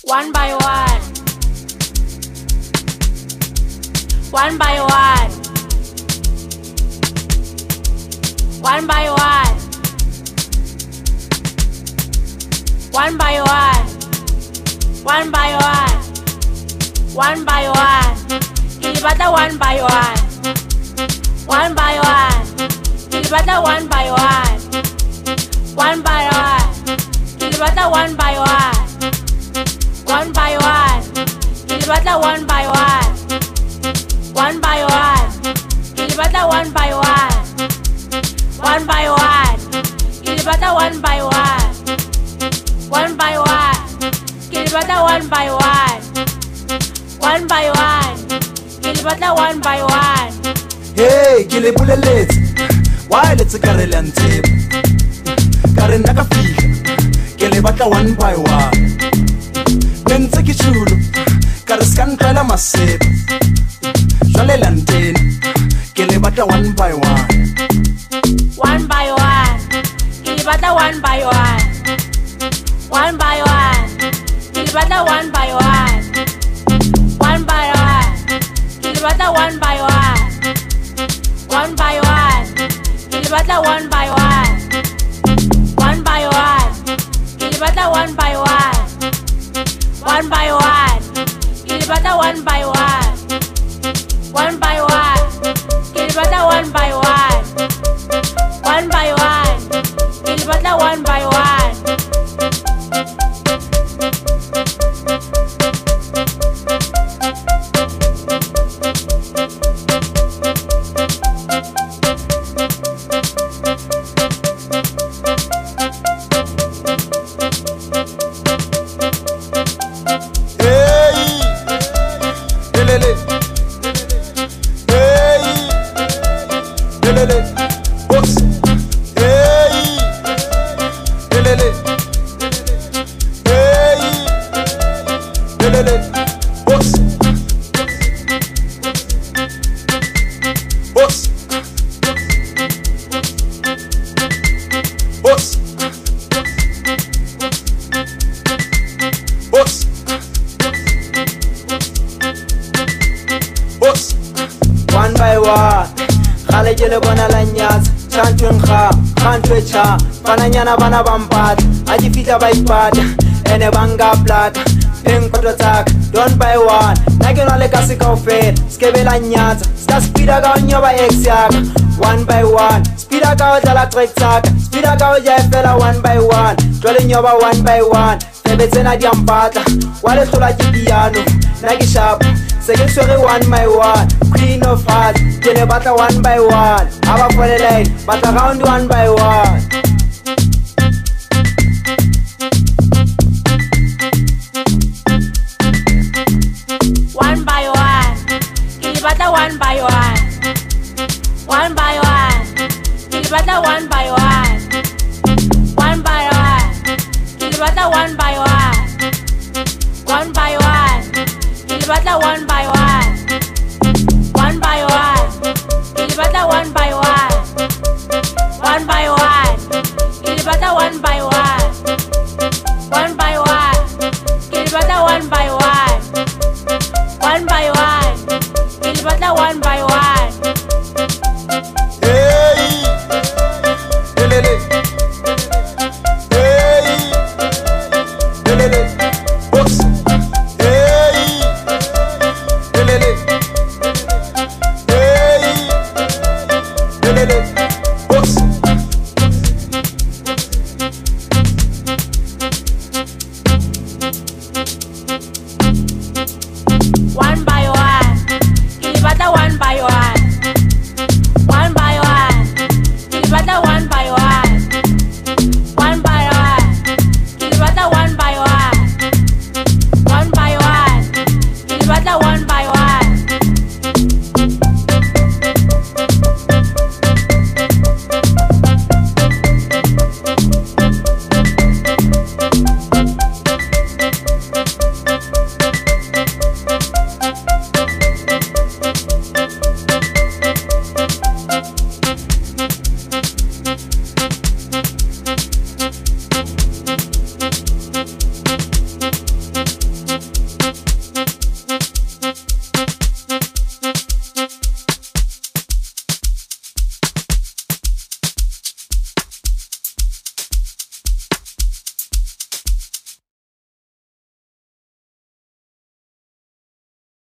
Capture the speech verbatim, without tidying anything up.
One by one. One by one. One by one. One by one. One by one. One by one. Kilibata one by one. One by one. Kilibata one by one. One by one. Kilibata one by one. One by one. Kilibata one by one. One by one. Kilibata one by one. One by one. Kilibata one by one. One by one. Kilibata one by one. One by one. Kilibata one by one. Hey, kilibuleletse. Why let's carry lantip. Karen nakafika. Kilibata one by one. Nenze kichulu. Kariskan kala masip. Shale lantin. Kilibata one by one. One by one. Kilibata one by one. One by one. Kilibata one by one. One by one. Kilibata one by one. One by one. Kilibata one by one. One by one. Kilibata one by one. One by one. Kilibata one by one. One by one. Kilibata one by one. One by one. Kilibata one by one. One by one, khale jele bona la nyatsa, chantwen kha, khantwe cha, bananyana bana bampat, aji fita ba ipata, ene banga plata, peng patwa tak, one by one, nake no le kasi ka ofela, skebe la nyatsa, ska speeda ka nyoba ex yaka, one by one, speeda ka o jala track tak, speeda ka o jaya fela one by one, jole nyoba one by one, febe tsena di ampata, wale tola jipiano, nake sharp. Second story one by one, queen of hearts, Jene bata one by one, Aba for the line, but around one by one. One by one, Kilibata one by one. One by one, Kilibata one by one. One by one, Kilibata one by one. One by one. Kilibata one by one.